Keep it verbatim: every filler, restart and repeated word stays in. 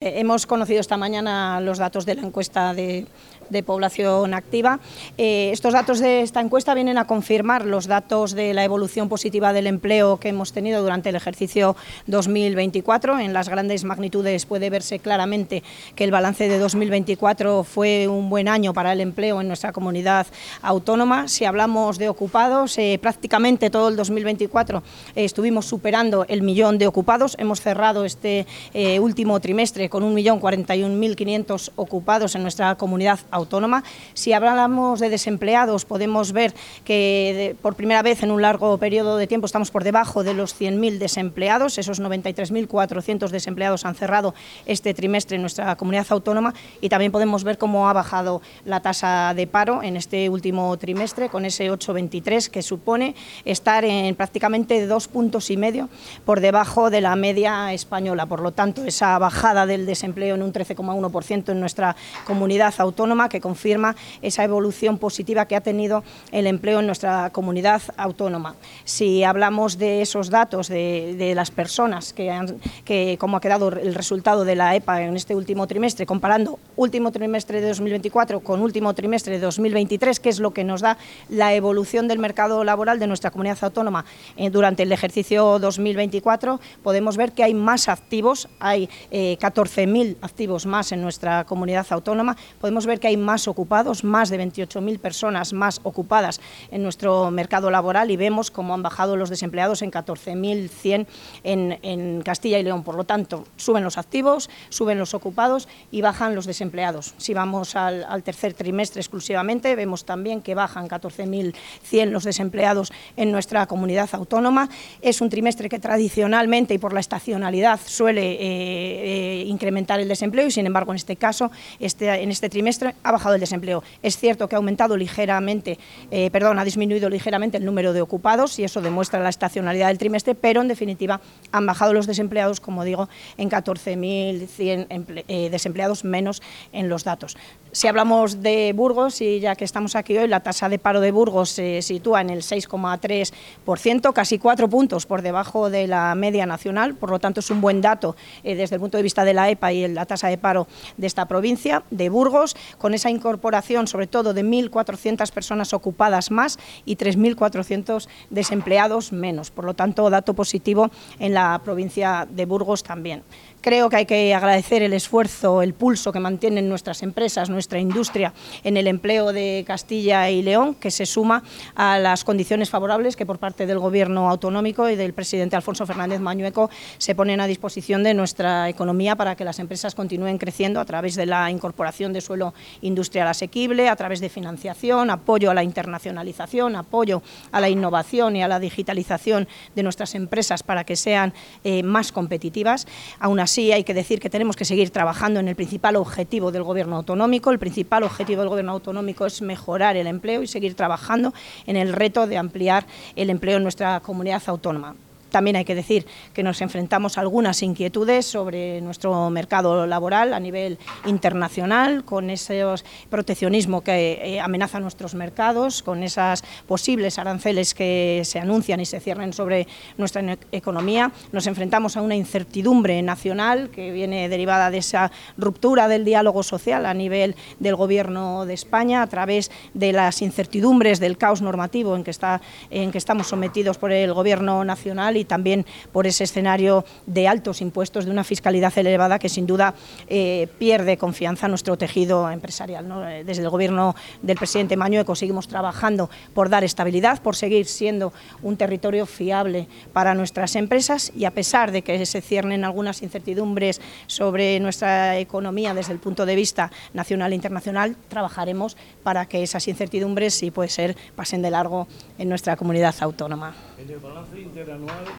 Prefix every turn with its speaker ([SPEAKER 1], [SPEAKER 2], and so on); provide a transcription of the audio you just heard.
[SPEAKER 1] Eh, hemos conocido esta mañana los datos de la encuesta de, de población activa. Eh, estos datos de esta encuesta vienen a confirmar los datos de la evolución positiva del empleo que hemos tenido durante el ejercicio dos mil veinticuatro. En las grandes magnitudes puede verse claramente que el balance de dos mil veinticuatro fue un buen año para el empleo en nuestra comunidad autónoma. Si hablamos de ocupados, eh, prácticamente todo el dos mil veinticuatro eh, estuvimos superando el millón de ocupados. Hemos cerrado este eh, último trimestre con un millón cuarenta y un mil quinientos ocupados en nuestra comunidad autónoma. Si hablamos de desempleados, podemos ver que de, por primera vez en un largo periodo de tiempo estamos por debajo de los cien mil desempleados. Esos noventa y tres mil cuatrocientos desempleados han cerrado este trimestre en nuestra comunidad autónoma, y también podemos ver cómo ha bajado la tasa de paro en este último trimestre con ese ocho coma veintitrés, que supone estar en prácticamente dos puntos y medio por debajo de la media española. Por lo tanto, esa bajada del desempleo en un trece coma uno por ciento en nuestra comunidad autónoma, que confirma esa evolución positiva que ha tenido el empleo en nuestra comunidad autónoma. Si hablamos de esos datos de, de las personas, que, han, que cómo ha quedado el resultado de la E P A en este último trimestre, comparando último trimestre de dos mil veinticuatro con último trimestre de dos mil veintitrés, que es lo que nos da la evolución del mercado laboral de nuestra comunidad autónoma eh, durante el ejercicio dos mil veinticuatro, podemos ver que hay más activos, hay eh, catorce mil activos más en nuestra comunidad autónoma. Podemos ver que hay más ocupados, más de veintiocho mil personas más ocupadas en nuestro mercado laboral, y vemos cómo han bajado los desempleados en catorce mil cien en, en Castilla y León. Por lo tanto, suben los activos, suben los ocupados y bajan los desempleados. Si vamos al, al tercer trimestre exclusivamente, vemos también que bajan catorce mil cien los desempleados en nuestra comunidad autónoma. Es un trimestre que tradicionalmente y por la estacionalidad suele eh, eh, incrementar el desempleo, y sin embargo en este caso, este, en este trimestre ha bajado el desempleo. Es cierto que ha aumentado ligeramente, eh, perdón, ha disminuido ligeramente el número de ocupados, y eso demuestra la estacionalidad del trimestre, pero en definitiva han bajado los desempleados, como digo, en catorce mil cien eh, desempleados menos en los datos. Si hablamos de Burgos, y ya que estamos aquí hoy, la tasa de paro de Burgos se sitúa en el seis coma tres por ciento, casi cuatro puntos por debajo de la media nacional. Por lo tanto, es un buen dato eh, desde el punto de vista de la E P A y la tasa de paro de esta provincia, de Burgos, con esa incorporación sobre todo de mil cuatrocientas personas ocupadas más y tres mil cuatrocientos desempleados menos. Por lo tanto, dato positivo en la provincia de Burgos también. Creo que hay que agradecer el esfuerzo, el pulso que mantienen nuestras empresas, nuestra industria en el empleo de Castilla y León, que se suma a las condiciones favorables que por parte del Gobierno autonómico y del presidente Alfonso Fernández Mañueco se ponen a disposición de nuestra economía para que las empresas continúen creciendo a través de la incorporación de suelo industrial asequible, a través de financiación, apoyo a la internacionalización, apoyo a la innovación y a la digitalización de nuestras empresas para que sean eh, más competitivas. Aún así, Sí, hay que decir que tenemos que seguir trabajando en el principal objetivo del Gobierno autonómico. El principal objetivo del Gobierno autonómico es mejorar el empleo y seguir trabajando en el reto de ampliar el empleo en nuestra comunidad autónoma. También hay que decir que nos enfrentamos a algunas inquietudes sobre nuestro mercado laboral a nivel internacional, con ese proteccionismo que eh, amenaza nuestros mercados, con esas posibles aranceles que se anuncian y se cierren sobre nuestra economía. Nos enfrentamos a una incertidumbre nacional que viene derivada de esa ruptura del diálogo social a nivel del Gobierno de España, a través de las incertidumbres del caos normativo en que, está, en que estamos sometidos por el Gobierno nacional, y también por ese escenario de altos impuestos, de una fiscalidad elevada que sin duda eh, pierde confianza en nuestro tejido empresarial, ¿no? Desde el Gobierno del presidente Mañueco seguimos trabajando por dar estabilidad, por seguir siendo un territorio fiable para nuestras empresas, y a pesar de que se ciernen algunas incertidumbres sobre nuestra economía desde el punto de vista nacional e internacional, trabajaremos para que esas incertidumbres, si puede ser, pasen de largo en nuestra comunidad autónoma.
[SPEAKER 2] En el balance interanual